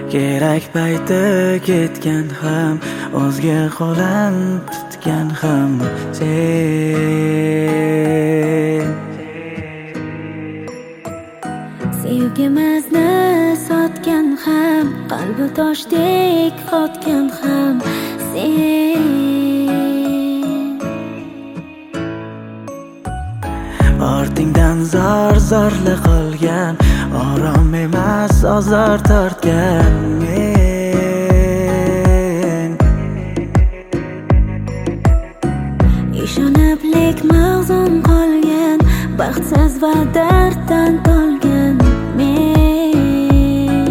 kerak payti ketgan ham, o'zga qo'lan tutgan ham sen. Sevgimizni sotgan ham, qalbi toshdek qotgan ham sen. Ortingdan zor-zorli qolgan, orom emas ozor tortgan men. Ishoniblik mag'zum qolgan, baxtsiz va darddan tolgan men.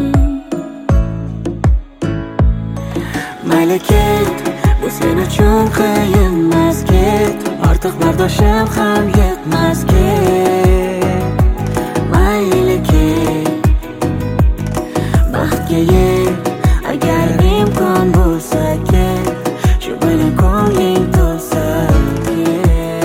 Mayli ket, bu sen uchun qiyinmas, ket, ortiq bardoshim ham yetmas, ket. Mayli ket, baxtga yet, agar imkon bo'lsa ket, shu bilan ko'ngling to'lsa ket.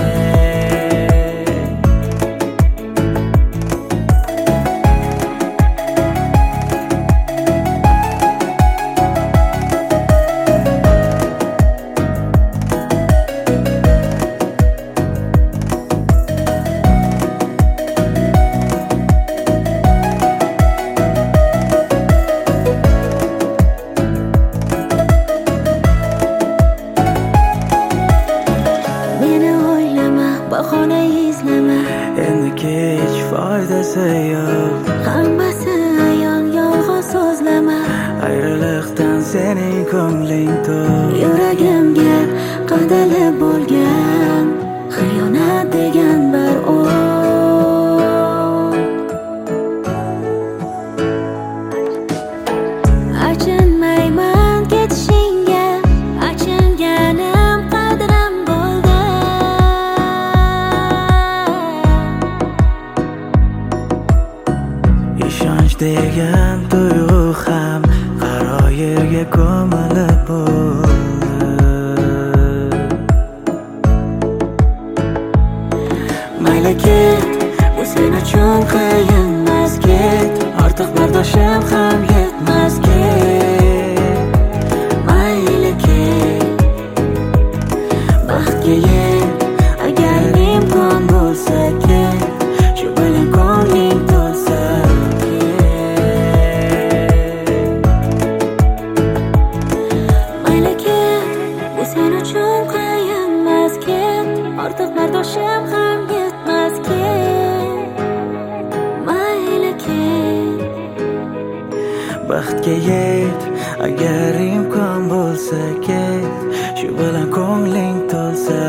Bahona izlama, endi kech foydasi yo'q. Hammasi ayon, yolg'on so'zlama. Ayriliqdan sening ko'ngling to'q. Yuragimga qadalib bo'lgan xiyonat degan bir o't. Achinmayman ketishingga, achinganim qadrim bo'ldi. Ishonch degan tuyg'u ham qaro yerga ko'milib bo'ldi. Mayli ket, bu sen uchun qiyinmas, ket, ortiq bardoshim ham yetmas, ket. Mayli ket, baxtga yet, agar imkon bo'lsa ket, shu bilan ko'ngling to'lsa ket. Mayli ket, bu sen uchun qiyinmas, ket, ortiq bardoshim ham yetmas, ket. Mayli ket, Baxtga yet, agar imkon bo'lsa ket, shu bilan ko'ngling to'lsa